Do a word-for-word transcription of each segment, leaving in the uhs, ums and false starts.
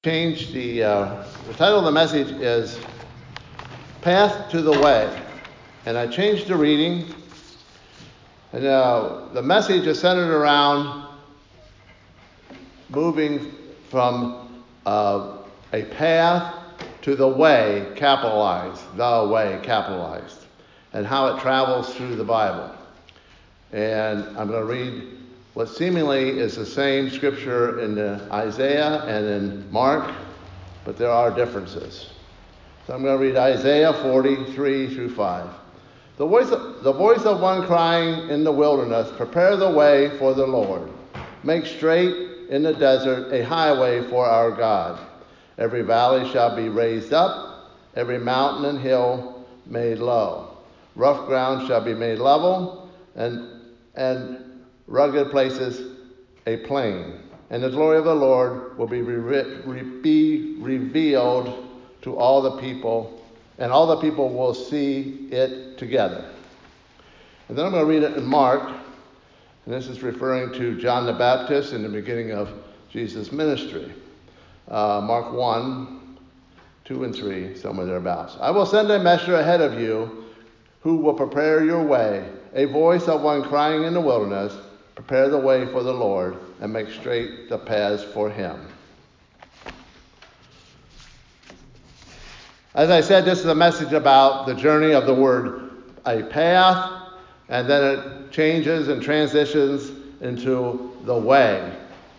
Change the, uh, the title of the message is Path to the Way. And I changed the reading. And uh, the message is centered around moving from uh, a path to the way, capitalized, the way, capitalized, and how it travels through the Bible. And I'm going to read what seemingly is the same scripture in Isaiah and in Mark, but there are differences. So I'm going to read Isaiah forty-three through five. The voice of, the voice of one crying in the wilderness, prepare the way for the Lord. Make straight in the desert a highway for our God. Every valley shall be raised up, every mountain and hill made low. Rough ground shall be made level, and and rugged places a plain. And the glory of the Lord will be, re- re- be revealed to all the people, and all the people will see it together. And then I'm going to read it in Mark, and this is referring to John the Baptist in the beginning of Jesus' ministry. Uh, Mark one, two and three, somewhere thereabouts. I will send a messenger ahead of you who will prepare your way, a voice of one crying in the wilderness, prepare the way for the Lord, and make straight the paths for him. As I said, this is a message about the journey of the word a path, and then it changes and transitions into the way.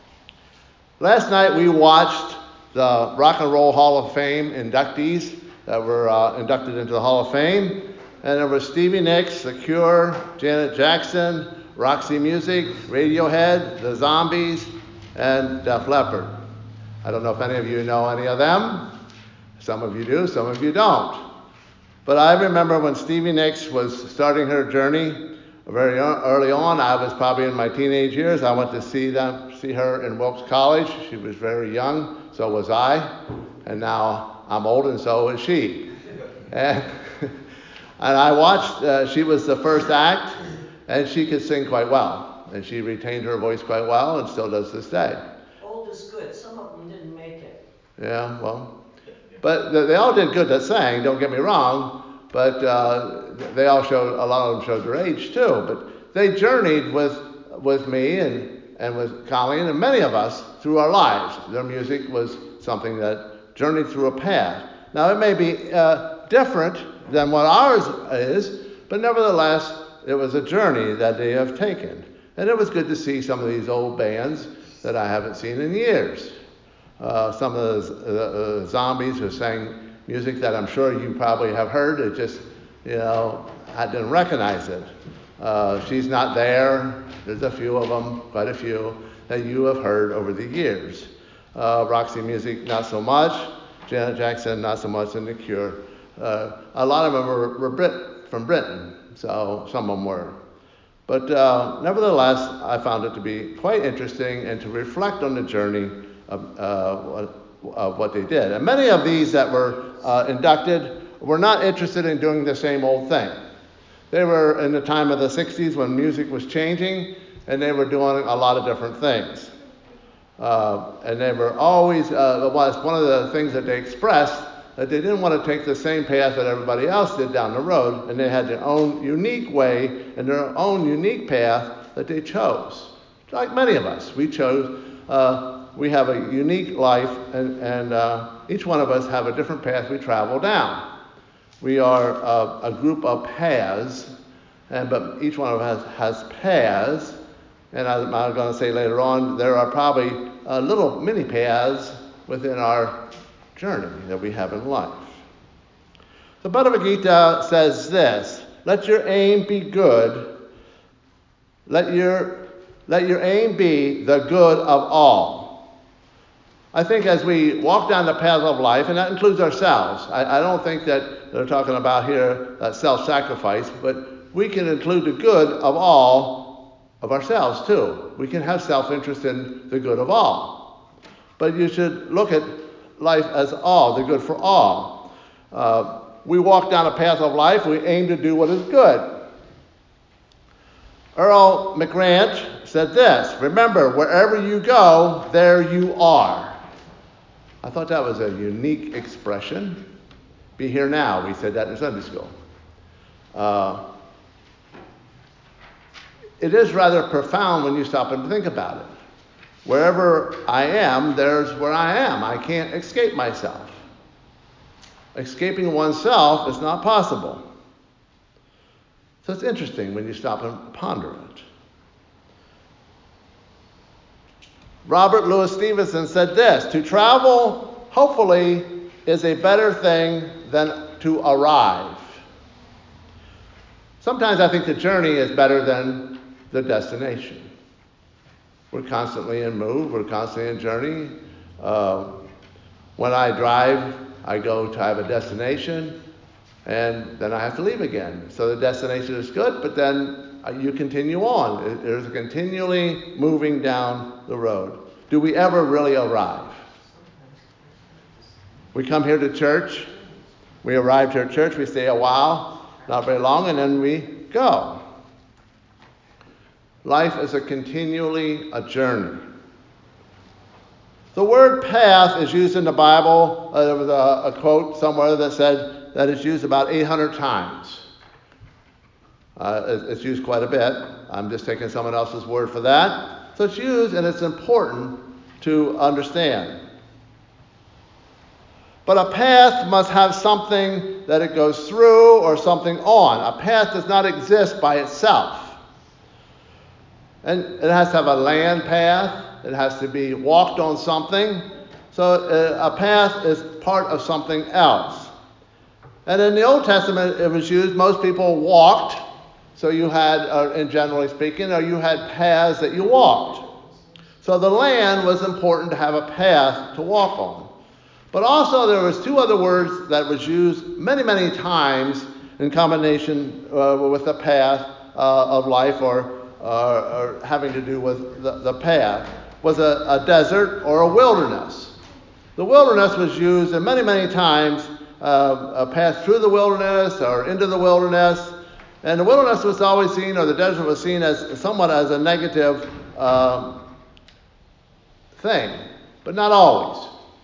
Last night we watched the Rock and Roll Hall of Fame inductees that were uh, inducted into the Hall of Fame. And there was Stevie Nicks, The Cure, Janet Jackson, Roxy Music, Radiohead, The Zombies, and Def Leppard. I don't know if any of you know any of them. Some of you do, some of you don't. But I remember when Stevie Nicks was starting her journey very early on. I was probably in my teenage years. I went to see them, see her in Wilkes College. She was very young, so was I. And now I'm old, and so is she. And, and I watched, uh, she was the first act, and she could sing quite well. And she retained her voice quite well and still does this day. Old is good. Some of them didn't make it. Yeah, well. But they all did good that sang, don't get me wrong. But uh, they all showed, a lot of them showed their age too. But they journeyed with with me and, and with Colleen and many of us through our lives. Their music was something that journeyed through a path. Now it may be uh, different than what ours is, but nevertheless, it was a journey that they have taken. And it was good to see some of these old bands that I haven't seen in years. Uh, some of the uh, zombies who sang music that I'm sure you probably have heard. It just, you know, I didn't recognize it. Uh, She's Not There. There's a few of them, quite a few, that you have heard over the years. Uh, Roxy Music, not so much. Janet Jackson, not so much. And The Cure. Uh, a lot of them were, were Brit, from Britain, so some of them were. But uh, nevertheless, I found it to be quite interesting and to reflect on the journey Of, uh, of what they did. And many of these that were uh, inducted were not interested in doing the same old thing. They were in the time of the sixties when music was changing, and they were doing a lot of different things. Uh, and they were always, uh, was one of the things that they expressed, that they didn't want to take the same path that everybody else did down the road, and they had their own unique way and their own unique path that they chose. Like many of us, we chose uh, We have a unique life, and, and uh, each one of us have a different path we travel down. We are uh, a group of paths, and but each one of us has paths, and as I'm going to say later on, there are probably uh, little mini paths within our journey that we have in life. The Bhagavad Gita says this: "Let your aim be good. Let your let your aim be the good of all." I think as we walk down the path of life, and that includes ourselves, I, I don't think that they're talking about here uh, self-sacrifice, but we can include the good of all of ourselves too. We can have self-interest in the good of all. But you should look at life as all, the good for all. Uh, we walk down a path of life, we aim to do what is good. Earl McGranch said this: "Remember, wherever you go, there you are." I thought that was a unique expression. Be here now, we said that in Sunday school. Uh, it is rather profound when you stop and think about it. Wherever I am, there's where I am. I can't escape myself. Escaping oneself is not possible. So it's interesting when you stop and ponder it. Robert Louis Stevenson said this: to travel, hopefully, is a better thing than to arrive. Sometimes I think the journey is better than the destination. We're constantly in move. We're constantly in journey. Uh, when I drive, I go to have a destination, and then I have to leave again. So the destination is good, but then you continue on. There's continually moving down the road. Do we ever really arrive? We come here to church. We arrive here at church. We stay a while, not very long, and then we go. Life is a continually a journey. The word path is used in the Bible. Uh, there was a, a quote somewhere that said that it's used about eight hundred times. Uh, it's used quite a bit. I'm just taking someone else's word for that. So it's used, and it's important to understand. But a path must have something that it goes through or something on. A path does not exist by itself. And it has to have a land path. It has to be walked on something. So a path is part of something else. And in the Old Testament, it was used, most people walked. So you had, uh, and generally speaking, or you had paths that you walked. So the land was important to have a path to walk on. But also there was two other words that was used many, many times in combination uh, with the path uh, of life, or Uh, or having to do with the, the path, was a, a desert or a wilderness. The wilderness was used in many, many times, uh, a path through the wilderness or into the wilderness. And the wilderness was always seen, or the desert was seen as somewhat as a negative um, thing, but not always.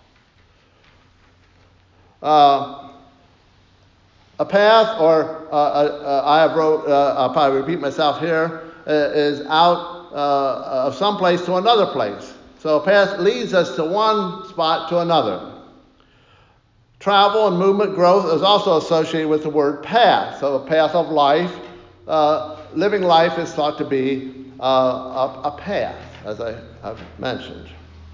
Uh, a path, or uh, uh, I have wrote, uh, I'll probably repeat myself here, Uh, is out uh, of some place to another place. So a path leads us to one spot to another. Travel and movement growth is also associated with the word path. So a path of life. Uh, living life is thought to be uh, a, a path, as I have mentioned.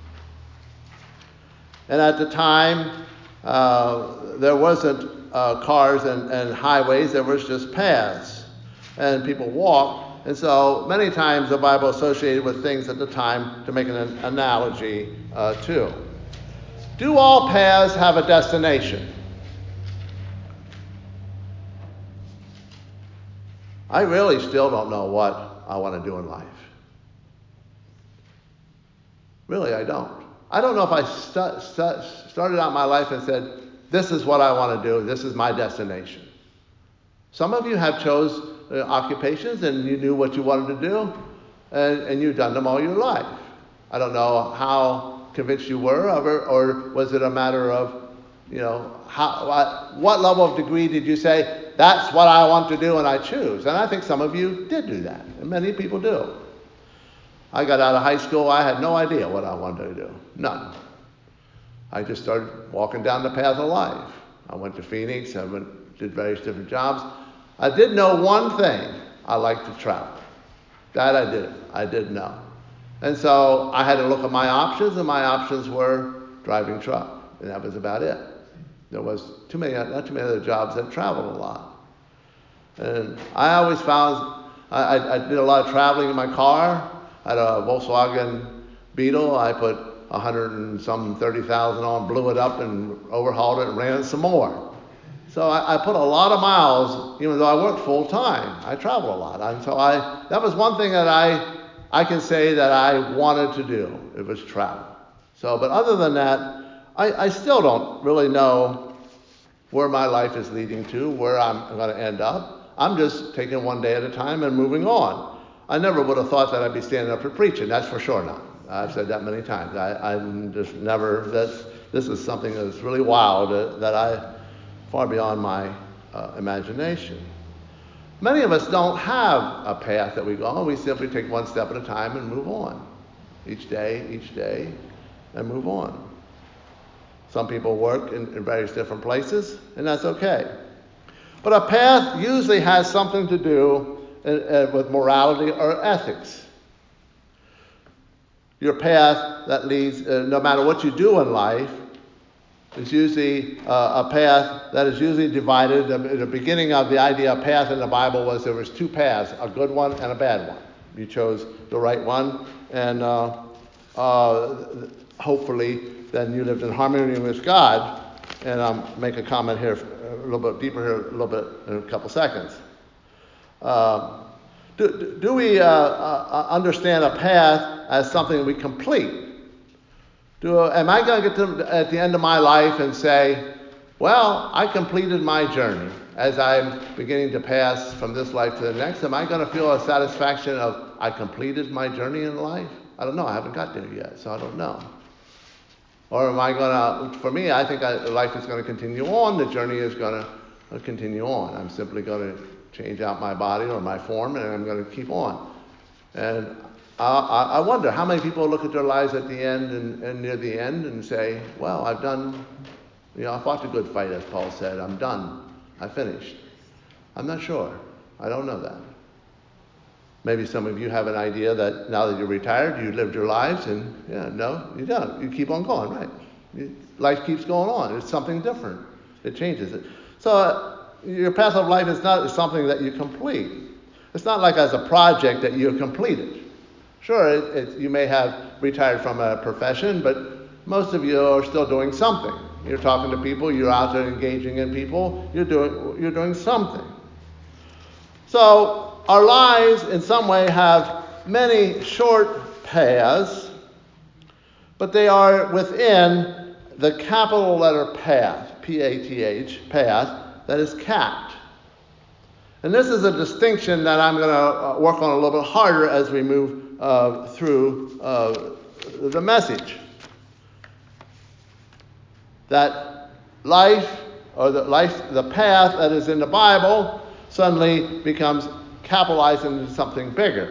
And at the time, uh, there wasn't uh, cars and, and highways. There was just paths. And people walked. And so many times the Bible associated with things at the time to make an analogy uh, to. Do all paths have a destination? I really still don't know what I want to do in life. Really, I don't. I don't know if I stu- stu- started out my life and said, this is what I want to do, this is my destination. Some of you have chose uh, occupations and you knew what you wanted to do, and, and you've done them all your life. I don't know how convinced you were of it, or was it a matter of, you know, how, what, what level of degree did you say, that's what I want to do and I choose? And I think some of you did do that, and many people do. I got out of high school, I had no idea what I wanted to do. None. I just started walking down the path of life. I went to Phoenix, I went, did various different jobs. I did know one thing. I like to travel. That I did. I did know. And so I had to look at my options, and my options were driving truck. And that was about it. There was too many, not too many other jobs that traveled a lot. And I always found, I, I, I did a lot of traveling in my car. I had a Volkswagen Beetle. I put a hundred and some thirty thousand on, blew it up and overhauled it and ran it some more. So I, I put a lot of miles, even though I worked full time. I travel a lot. And so I, that was one thing that I, I can say that I wanted to do. It was travel. So, but other than that, I, I still don't really know where my life is leading to, where I'm going to end up. I'm just taking one day at a time and moving on. I never would have thought that I'd be standing up and preaching. That's for sure not. I've said that many times. I, I'm just never, that's this is something that's really wild, uh, that I, far beyond my uh, imagination. Many of us don't have a path that we go on. We simply take one step at a time and move on. Each day, each day, and move on. Some people work in, in various different places, and that's okay. But a path usually has something to do uh, uh, with morality or ethics. Your path that leads, uh, no matter what you do in life, is usually uh, a path that is usually divided. The, the beginning of the idea of path in the Bible was there was two paths, a good one and a bad one. You chose the right one, and uh, uh, hopefully then you lived in harmony with God. And I'll make a comment here a little bit deeper here, a little bit in a couple seconds. Uh, do, do we uh, uh, understand a path as something we complete? Do, am I going to get to at the end of my life and say, well, I completed my journey as I'm beginning to pass from this life to the next? Am I going to feel a satisfaction of I completed my journey in life? I don't know. I haven't got there yet, so I don't know. Or am I going to, for me, I think I, life is going to continue on. The journey is going to continue on. I'm simply going to change out my body or my form, and I'm going to keep on. And Uh, I wonder how many people look at their lives at the end and, and near the end and say, well, I've done, you know, I fought the good fight, as Paul said. I'm done. I finished. I'm not sure. I don't know that. Maybe some of you have an idea that now that you're retired, you lived your lives, and yeah, no, you don't. You keep on going, right? You, life keeps going on. It's something different. It changes it. So uh, your path of life is not something that you complete. It's not like as a project that you have completed. Sure, it, it, you may have retired from a profession, but most of you are still doing something. You're talking to people, you're out there engaging in people, you're doing, you're doing something. So our lives in some way have many short paths, but they are within the capital letter path, P A T H, path, that is capped. And this is a distinction that I'm going to work on a little bit harder as we move uh, through uh, the message. That life, or the life, the path that is in the Bible, suddenly becomes capitalized into something bigger.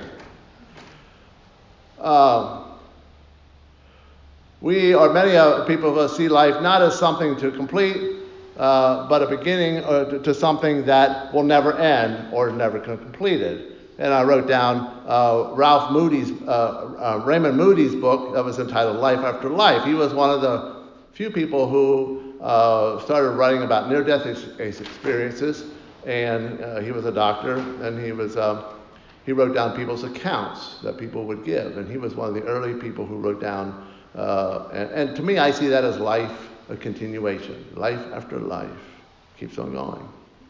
Uh, we, or many uh, people of us, see life not as something to complete, Uh, but a beginning uh, to, to something that will never end or never completed. And I wrote down uh, Ralph Moody's, uh, uh, Raymond Moody's book that was entitled Life After Life. He was one of the few people who uh, started writing about near-death ex- experiences, and uh, he was a doctor, and he was uh, he wrote down people's accounts that people would give, and he was one of the early people who wrote down. Uh, and, and to me, I see that as life. A continuation, life after life, keeps on going.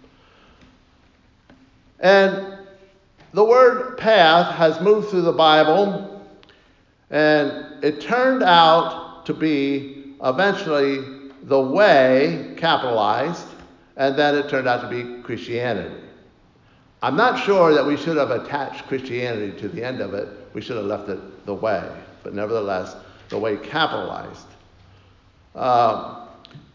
And the word path has moved through the Bible, and it turned out to be eventually the way, capitalized, and then it turned out to be Christianity. I'm not sure that we should have attached Christianity to the end of it. We should have left it the way, but nevertheless, the way capitalized. Um,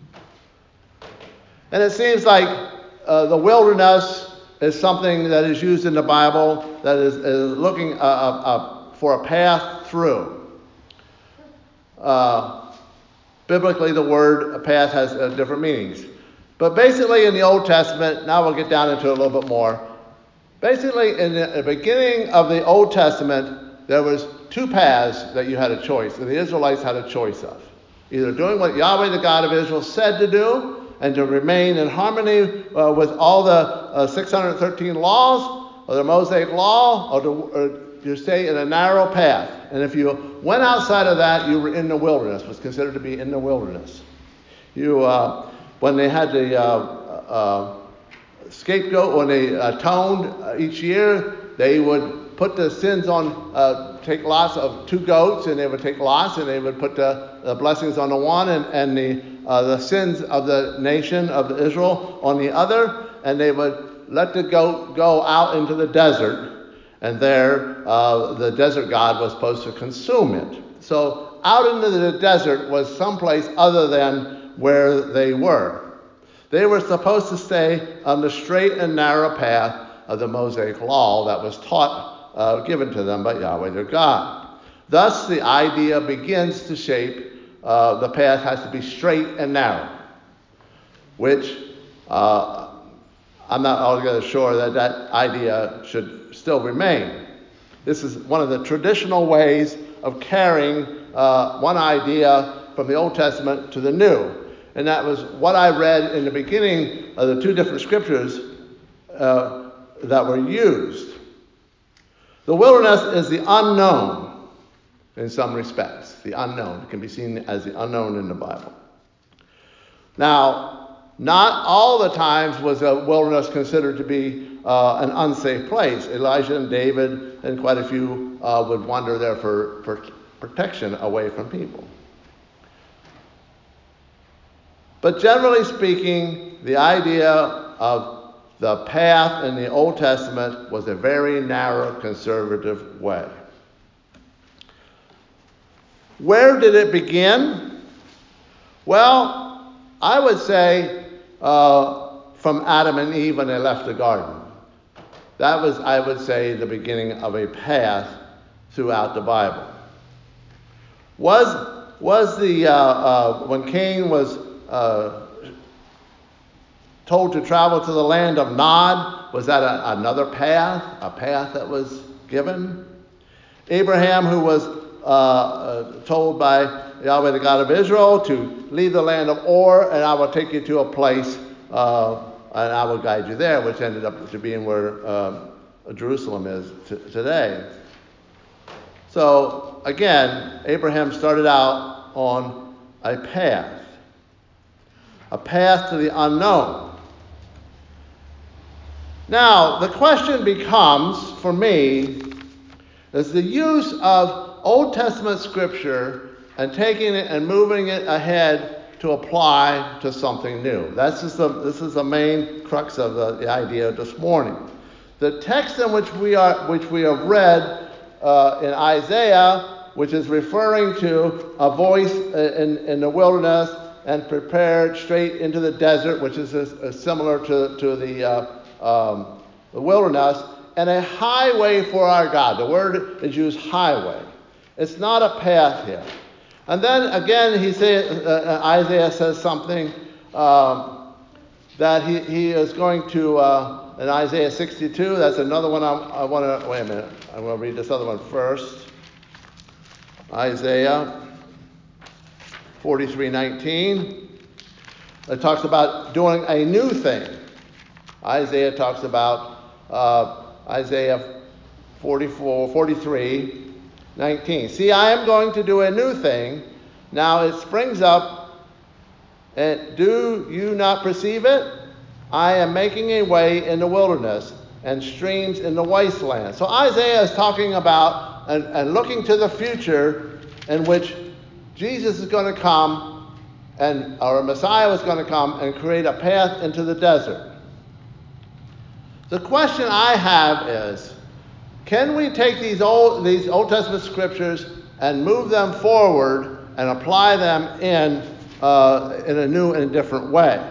and it seems like uh, the wilderness is something that is used in the Bible that is, is looking uh, uh, uh, for a path through. Uh, biblically, the word path has uh, different meanings. But basically in the Old Testament, now we'll get down into it a little bit more. Basically in the beginning of the Old Testament, there was two paths that you had a choice, and the Israelites had a choice of. Either doing what Yahweh, the God of Israel, said to do, and to remain in harmony uh, with all the uh, six hundred thirteen laws, or the Mosaic law, or to, or to stay in a narrow path. And if you went outside of that, you were in the wilderness, was considered to be in the wilderness. You, uh, when they had the uh, uh, scapegoat, when they atoned uh, each year, they would put the sins on, uh, take lots of two goats, and they would take lots, and they would put the, the blessings on the one, and, and the uh, the sins of the nation of Israel on the other, and they would let the goat go out into the desert, and there uh, the desert god was supposed to consume it. So out into the desert was someplace other than where they were. They were supposed to stay on the straight and narrow path of the Mosaic law that was taught, uh, given to them by Yahweh their God. Thus, the idea begins to shape uh, the path has to be straight and narrow, which uh, I'm not altogether sure that that idea should still remain. This is one of the traditional ways of carrying uh, one idea from the Old Testament to the New. And that was what I read in the beginning of the two different scriptures uh, that were used. The wilderness is the unknown in some respects. The unknown. It can be seen as the unknown in the Bible. Now, not all the times was the wilderness considered to be uh, an unsafe place. Elijah and David and quite a few uh, would wander there for, for protection away from people. But generally speaking, the idea of the path in the Old Testament was a very narrow, conservative way. Where did it begin? Well, I would say uh, from Adam and Eve when they left the garden. That was, I would say, the beginning of a path throughout the Bible. Was, was the, uh, uh, when Cain was uh, told to travel to the land of Nod, was that a, another path, a path that was given? Abraham, who was uh, uh, told by Yahweh, the God of Israel, to leave the land of Ur, and I will take you to a place, uh, and I will guide you there, which ended up to being where uh, Jerusalem is t- today. So, again, Abraham started out on a path, a path to the unknown. Now, the question becomes, for me, is the use of Old Testament scripture and taking it and moving it ahead to apply to something new. That's just the, this is the main crux of the, the idea this morning. The text in which we are, which we have read uh, in Isaiah, which is referring to a voice in, in the wilderness and prepared straight into the desert, which is a, a similar to, to the, uh, um, the wilderness, and a highway for our God. The word is used highway. It's not a path here. And then again, he say, uh, Isaiah says something um, that he, he is going to, uh, in Isaiah sixty-two, that's another one I, I want to, wait a minute, I'm going to read this other one first. Isaiah forty-three nineteen. It talks about doing a new thing. Isaiah talks about uh, Isaiah forty-four, forty-three nineteen. See, I am going to do a new thing. Now it springs up, and do you not perceive it? I am making a way in the wilderness and streams in the wasteland. So Isaiah is talking about and, and looking to the future in which Jesus is going to come, and our Messiah was going to come and create a path into the desert. The question I have is, can we take these old, these Old Testament scriptures and move them forward and apply them in, uh, in a new and different way?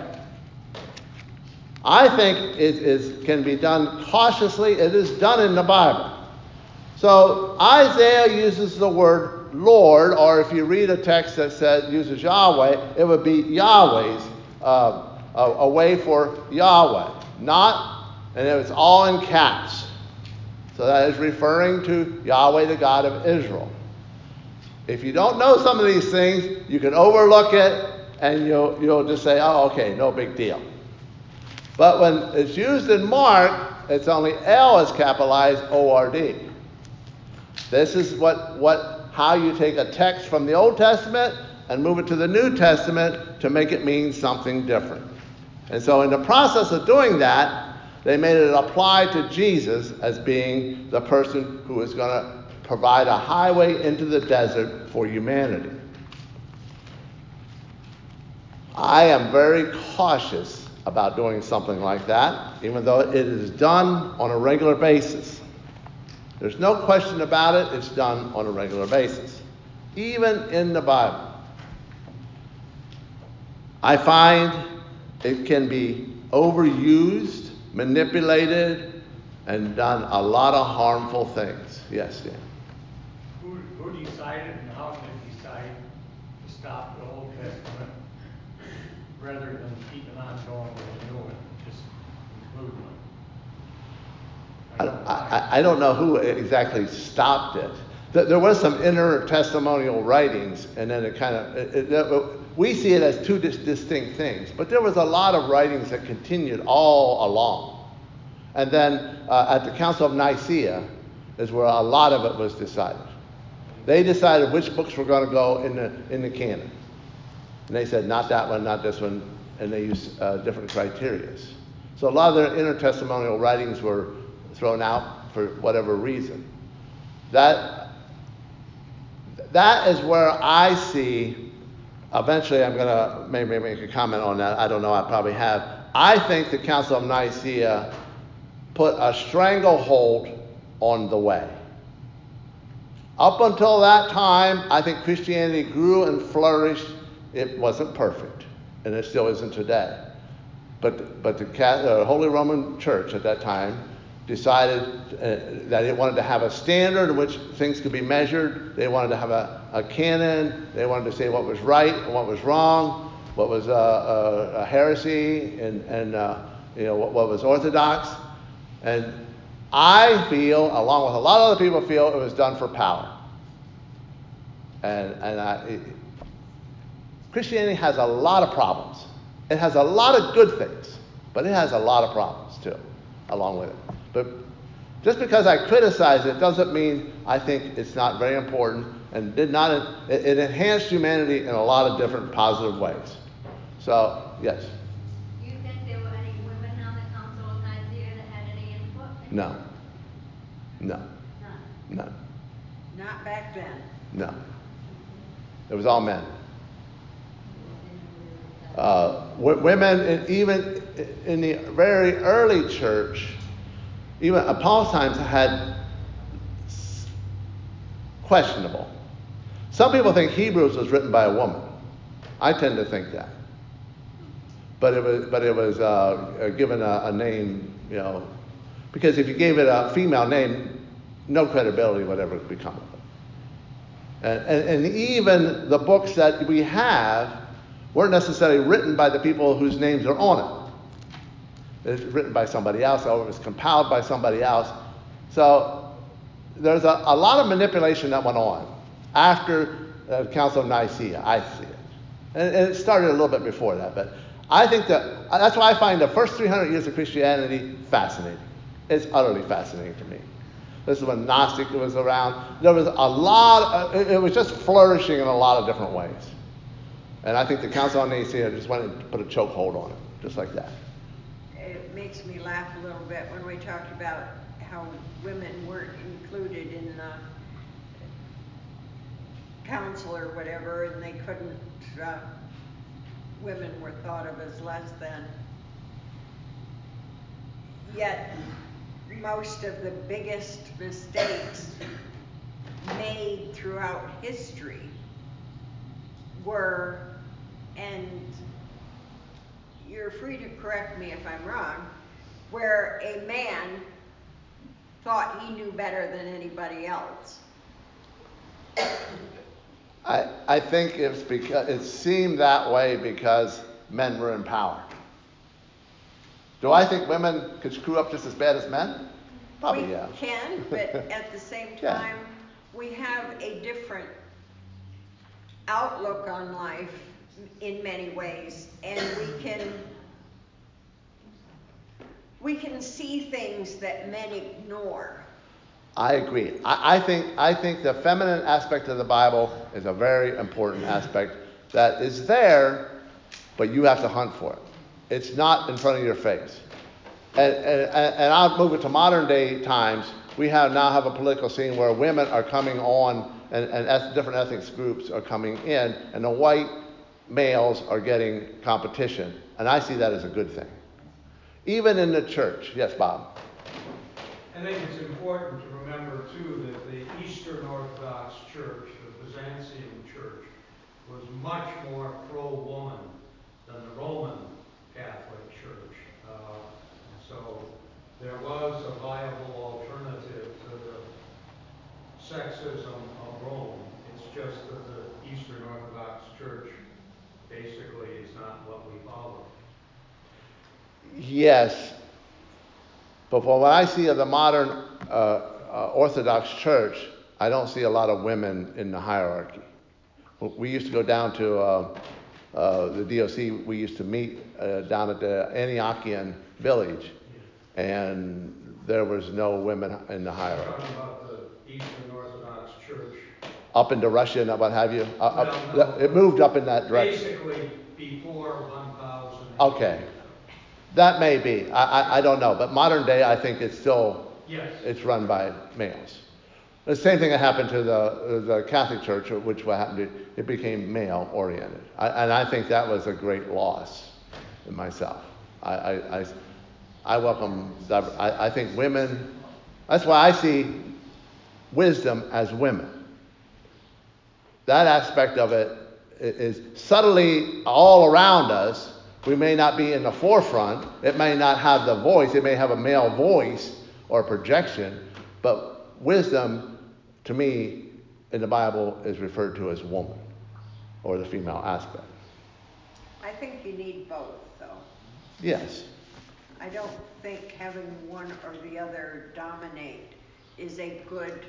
I think it is, can be done cautiously. It is done in the Bible. So Isaiah uses the word Lord, or if you read a text that says uses Yahweh, it would be Yahweh's, uh, a, a way for Yahweh. Not, and it's all in caps. So that is referring to Yahweh, the God of Israel. If you don't know some of these things, you can overlook it and you'll, you'll just say, oh, okay, no big deal. But when it's used in Mark, it's only L is capitalized, O R D. This is what, what, how you take a text from the Old Testament and move it to the New Testament to make it mean something different. And so in the process of doing that, they made it apply to Jesus as being the person who is going to provide a highway into the desert for humanity. I am very cautious about doing something like that, even though it is done on a regular basis. There's no question about it, it's done on a regular basis. even in the Bible, I find it can be overused, manipulated, and done a lot of harmful things. Yes, Dan. Who, who decided and how did it decide to stop the Old Testament rather than keeping on going with the new one, just include one? I I, don't I, I don't know who exactly stopped it. There was some intertestamental writings, and then it kind of, it, it, we see it as two dis- distinct things. But there was a lot of writings that continued all along. And then uh, at the Council of Nicaea is where a lot of it was decided. They decided which books were going to go in the in the canon. And they said, not that one, not this one, and they used uh, different criteria. So a lot of their intertestamental writings were thrown out for whatever reason. That That is where I see, eventually I'm going to maybe make a comment on that. I don't know, I probably have. I think the Council of Nicaea put a stranglehold on the way. Up until that time, I think Christianity grew and flourished. It wasn't perfect, and it still isn't today. But, but the uh, Holy Roman Church at that time decided uh, that it wanted to have a standard in which things could be measured. They wanted to have a, a canon. They wanted to say what was right and what was wrong, what was uh, uh, a heresy, and, and uh, you know what, what was orthodox. And I feel, along with a lot of other people feel, it was done for power. And, and I, it, Christianity has a lot of problems. It has a lot of good things, but it has a lot of problems too, along with it. But just because I criticize it doesn't mean I think it's not very important, and did not. It, it enhanced humanity in a lot of different positive ways. So yes. Do you think there were any women on the Council of Nicaea that had any input? No. No. None. None. Not back then. No. It was all men. Uh, w- women, in, even in the very early church, even at Paul's times, had questionable. Some people think Hebrews was written by a woman. I tend to think that. But it was, but it was uh, given a, a name, you know, because if you gave it a female name, no credibility would ever become of it. And, and, and even the books that we have weren't necessarily written by the people whose names are on it. It's written by somebody else, or it was compiled by somebody else. So there's a, a lot of manipulation that went on after the Council of Nicaea, I see it. And, and it started a little bit before that, but I think that, that's why I find the first three hundred years of Christianity fascinating. It's utterly fascinating to me. This is when Gnostic was around. There was a lot, of, it was just flourishing in a lot of different ways. And I think the Council of Nicaea just went and put a chokehold on it, just like that. It makes me laugh a little bit when we talked about how women weren't included in the council or whatever, and they couldn't, uh, women were thought of as less than. Yet, most of the biggest mistakes made throughout history were, and you're free to correct me if I'm wrong, where a man thought he knew better than anybody else. I, I think it's because it seemed that way because men were in power. Do I think women could screw up just as bad as men? Probably, we yeah. can, but at the same Yeah. time, we have a different outlook on life in many ways, and we can we can see things that men ignore. I agree. I, I think I think the feminine aspect of the Bible is a very important aspect that is there, but you have to hunt for it. It's not in front of your face. And, and, and I'll move it to modern day times. We have now have a political scene where women are coming on, and, and eth- different ethnic groups are coming in, and the white males are getting competition. And I see that as a good thing. Even in the church. Yes, Bob? I think it's important to remember, too, that the Eastern Orthodox Church, the Byzantium church was much more pro-woman than the Roman Catholic Church. Uh, so there was a viable alternative to the sexism of Rome. It's just that the Eastern Orthodox Church basically is not what we follow. Yes, but from what I see of the modern uh, uh, Orthodox Church, I don't see a lot of women in the hierarchy. We used to go down to uh, uh, the D O C. We used to meet uh, down at the Antiochian village, and there was no women in the I'm hierarchy. talking about the Eastern Orthodox Church. Up into Russia and what have you. Uh, up, Well, no, it moved up in that direction. Basically, before one thousand. Okay. That may be. I, I, I don't know. But modern day, I think it's still, Yes. it's run by males. The same thing that happened to the the Catholic Church, which what happened, it, it became male oriented. I, and I think that was a great loss in myself. I, I, I, I welcome, I, I think women, that's why I see wisdom as women. That aspect of it is subtly all around us. We may not be in the forefront. It may not have the voice. It may have a male voice or projection. But wisdom, to me, in the Bible is referred to as woman or the female aspect. I think you need both, though. Yes. I don't think having one or the other dominate is a good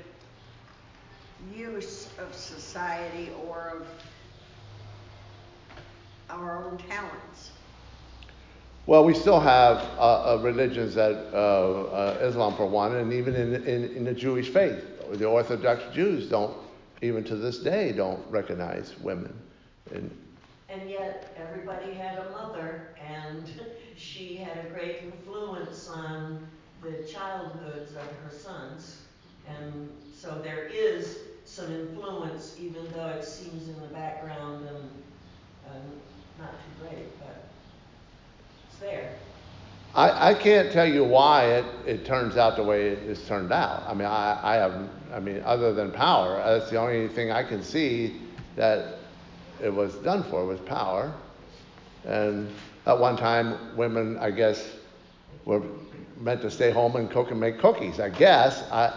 use of society or of our own talents. Well, we still have uh, uh, religions that, uh, uh, Islam for one, and even in, in, in the Jewish faith, the Orthodox Jews don't, even to this day, don't recognize women. And, And yet, everybody had a mother, and she had a great influence on the childhoods of her sons. And so there is some influence, even though it seems in the background and, and not too great, but it's there. I, I can't tell you why it, it turns out the way it, it's turned out. I mean, I, I have, I mean, other than power, that's the only thing I can see that it was done for was power. And at one time, women, I guess, were meant to stay home and cook and make cookies, I guess. I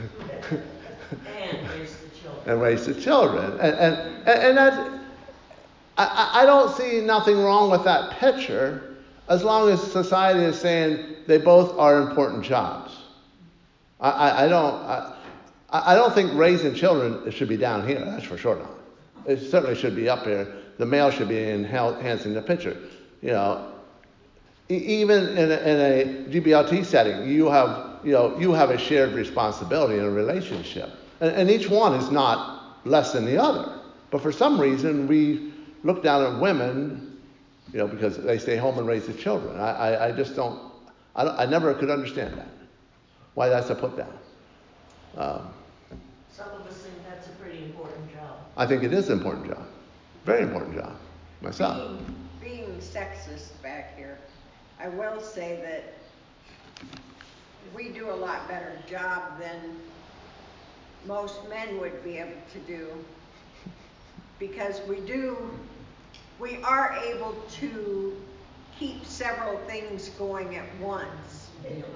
And raise the children. and raise the children. And, and, and that's, I, I don't see nothing wrong with that picture, as long as society is saying they both are important jobs. I, I, I don't I, I don't think raising children should be down here, that's for sure not. It certainly should be up here. The male should be enhancing the picture. You know, e- even in a, in a G B L T setting, you have you know you have a shared responsibility in a relationship, and, and each one is not less than the other. But for some reason, we look down at women, you know, because they stay home and raise the children. I, I, I just don't I, don't. I never could understand that. Why that's a put down. Um, Some of us think that's a pretty important job. I think it is an important job. Very important job. Myself. Being, being sexist back here, I will say that we do a lot better job than most men would be able to do, because we do, we are able to keep several things going at once.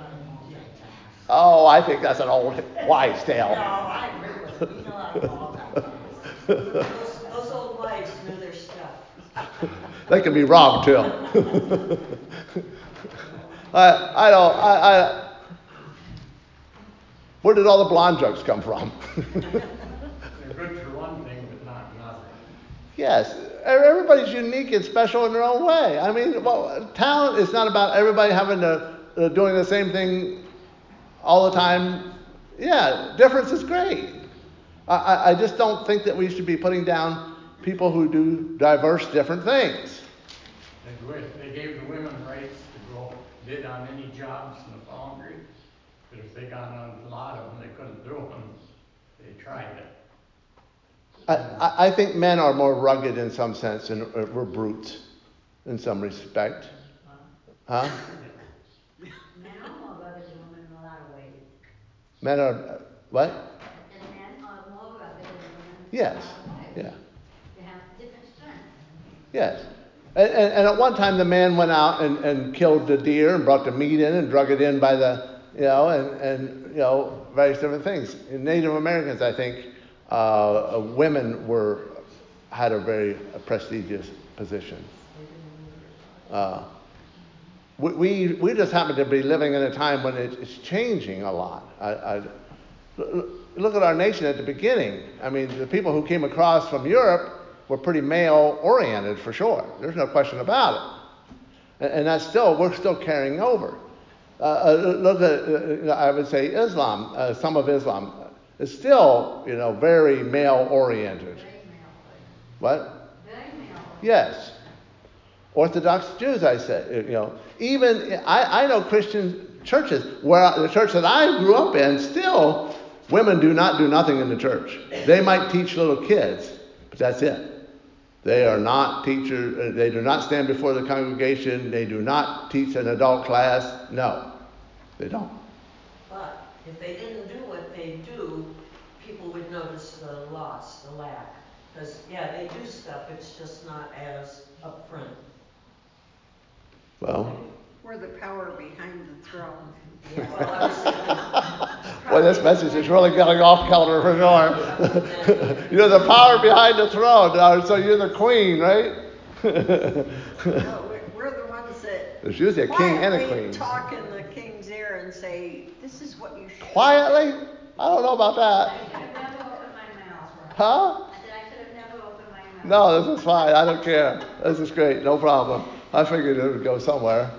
Oh, I think that's an old wives' tale. No, I agree with it. We know how to multitask. Those, those old wives knew their stuff. They can be wrong too. I I don't I, I where did all the blonde jokes come from? They're good for one thing, but not another. Yes, everybody's unique and special in their own way. I mean, well, talent is not about everybody having to uh, doing the same thing all the time. Yeah, difference is great. I, I, I just don't think that we should be putting down people who do diverse, different things. They, they gave the women rights to go bid on any jobs in the foundry, but if they got on a lot of them, they couldn't do them. They tried it. I, I, I think men are more rugged in some sense, and uh, we're brutes in some respect. Huh? Men are more rugged than women in a lot of ways. Men are, uh, what? And men are more rugged than women Yes, a lot of ways. yeah. You have different strengths. Yes. And, and, and at one time the man went out and, and killed the deer and brought the meat in and drug it in by the, you know, and, and you know, various different things. In Native Americans, I think, uh, women were, had a very prestigious position. Uh, we, we, we just happen to be living in a time when it, it's changing a lot. I, I, look at our nation at the beginning. I mean, the people who came across from Europe were pretty male-oriented for sure. There's no question about it. And, and that's still, we're still carrying over. Uh, uh, look at, uh, I would say Islam, uh, some of Islam is still, you know, very male-oriented. Very male. What? Very male. Yes. Orthodox Jews, I say, you know. Even, I, I know Christian churches, where the church that I grew up in, still, women do not do nothing in the church. They might teach little kids, but that's it. They are not teachers. They do not stand before the congregation. They do not teach an adult class. No, they don't. But if they didn't do what they do, people would notice the loss, the lack. Because, yeah, they do stuff, it's just not as upfront. Well, We're the power behind the throne. Yeah, well, I was thinking... boy, this message is really getting off kilter for sure. You're the power behind the throne, uh, so you're the queen, right? No, we're, we're the ones that There's usually a king and a quietly queen. talk in the king's ear and say, this is what you should Quietly? I don't know about I that. should have never opened my mouth. Huh? I said I should have never opened my mouth. No, this is fine. I don't care. This is great. No problem. I figured it would go somewhere.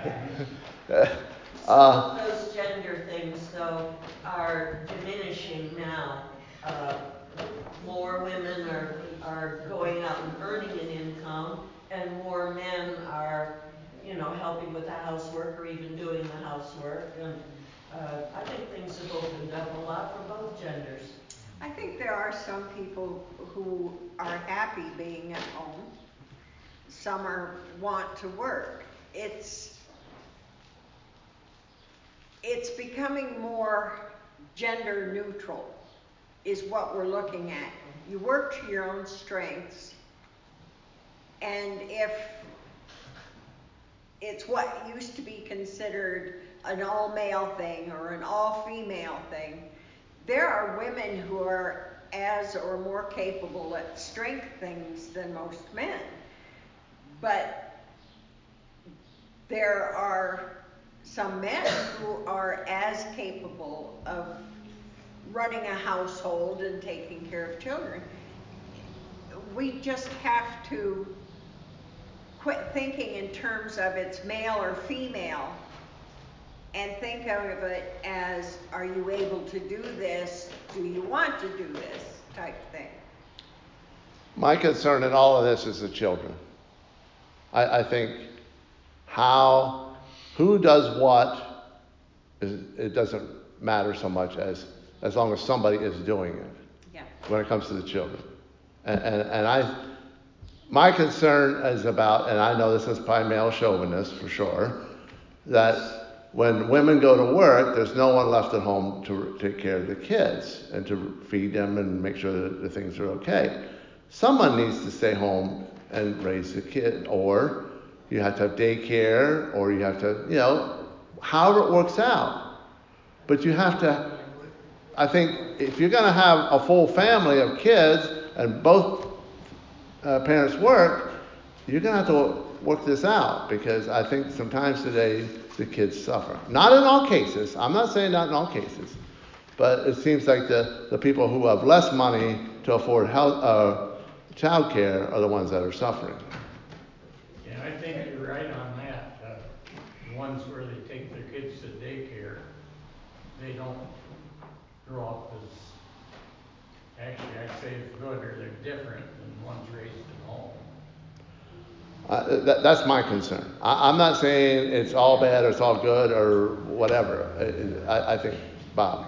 Some of those gender things, though, are diminishing now. Uh, more women are, are going out and earning an income, and more men are, you know, helping with the housework or even doing the housework. And uh, I think things have opened up a lot for both genders. I think there are some people who are happy being at home. Some are want to work. It's it's becoming more gender neutral is what we're looking at. You work to your own strengths, and if it's what used to be considered an all-male thing or an all-female thing, there are women who are as or more capable at strength things than most men. But there are some men who are as capable of running a household and taking care of children. We just have to quit thinking in terms of it's male or female and think of it as, are you able to do this? Do you want to do this? Type thing. My concern in all of this is the children. I, I think how, who does what, is, it doesn't matter so much as as long as somebody is doing it. Yeah. When it comes to the children. And, and, and I, my concern is about, and I know this is probably male chauvinist for sure, that when women go to work, there's no one left at home to take care of the kids and to feed them and make sure that the things are okay. Someone needs to stay home and raise the kid, or you have to have daycare, or you have to, you know, however it works out. But you have to, I think if you're going to have a full family of kids and both uh, parents work, you're going to have to work this out, because I think sometimes today the kids suffer. Not in all cases. I'm not saying not in all cases. But it seems like the, the people who have less money to afford health, uh, child care are the ones that are suffering. Yeah, I think you're right on that. Uh, the ones where they take their kids to daycare, they don't grow up as, actually I'd say it's good, or they're different than ones raised at home. Uh, that, that's my concern. I, I'm not saying it's all bad or it's all good or whatever. I, I think, Bob.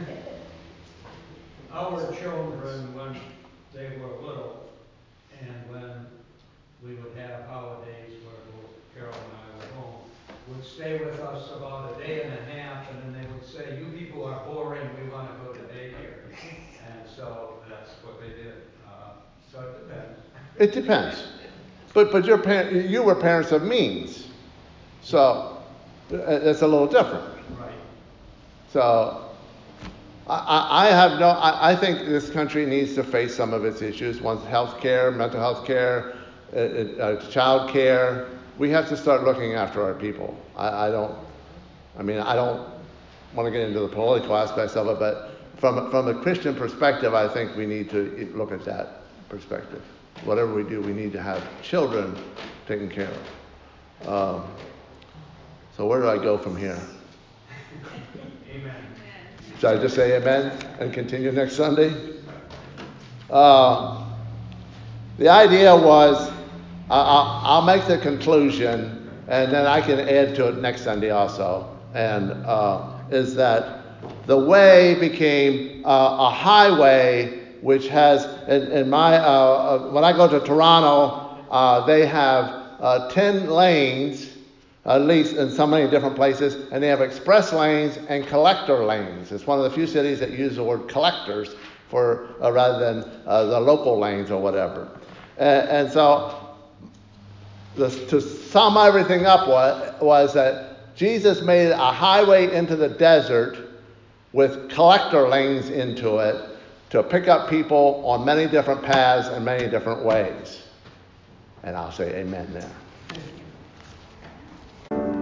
Our children, when they were little, and when we would have holidays where both Carol and I were home, would stay with us about a day and a half, and then they would say, you people are boring, we want to go to daycare. And so that's that's what they did. Uh, so it depends. It depends. But but your par- you were parents of means, so uh, it's a little different. Right. So I, I I have no. I, I think this country needs to face some of its issues. One's health care, mental health care, uh, uh, child care. We have to start looking after our people. I, I don't. I mean, I don't want to get into the political aspects of it, but from from a Christian perspective, I think we need to look at that perspective. Whatever we do, we need to have children taken care of. Um, so where do I go from here? Amen. Should I just say amen and continue next Sunday? Uh, the idea was, uh, I'll, I'll make the conclusion, and then I can add to it next Sunday also, and uh, is that the way became uh, a highway which has, in, in my, uh, uh, when I go to Toronto, uh, they have uh, ten lanes, at least in so many different places, and they have express lanes and collector lanes. It's one of the few cities that use the word collectors for uh, rather than uh, the local lanes or whatever. And, and so, the, to sum everything up was, was that Jesus made a highway into the desert with collector lanes into it to pick up people on many different paths and many different ways. And I'll say amen there.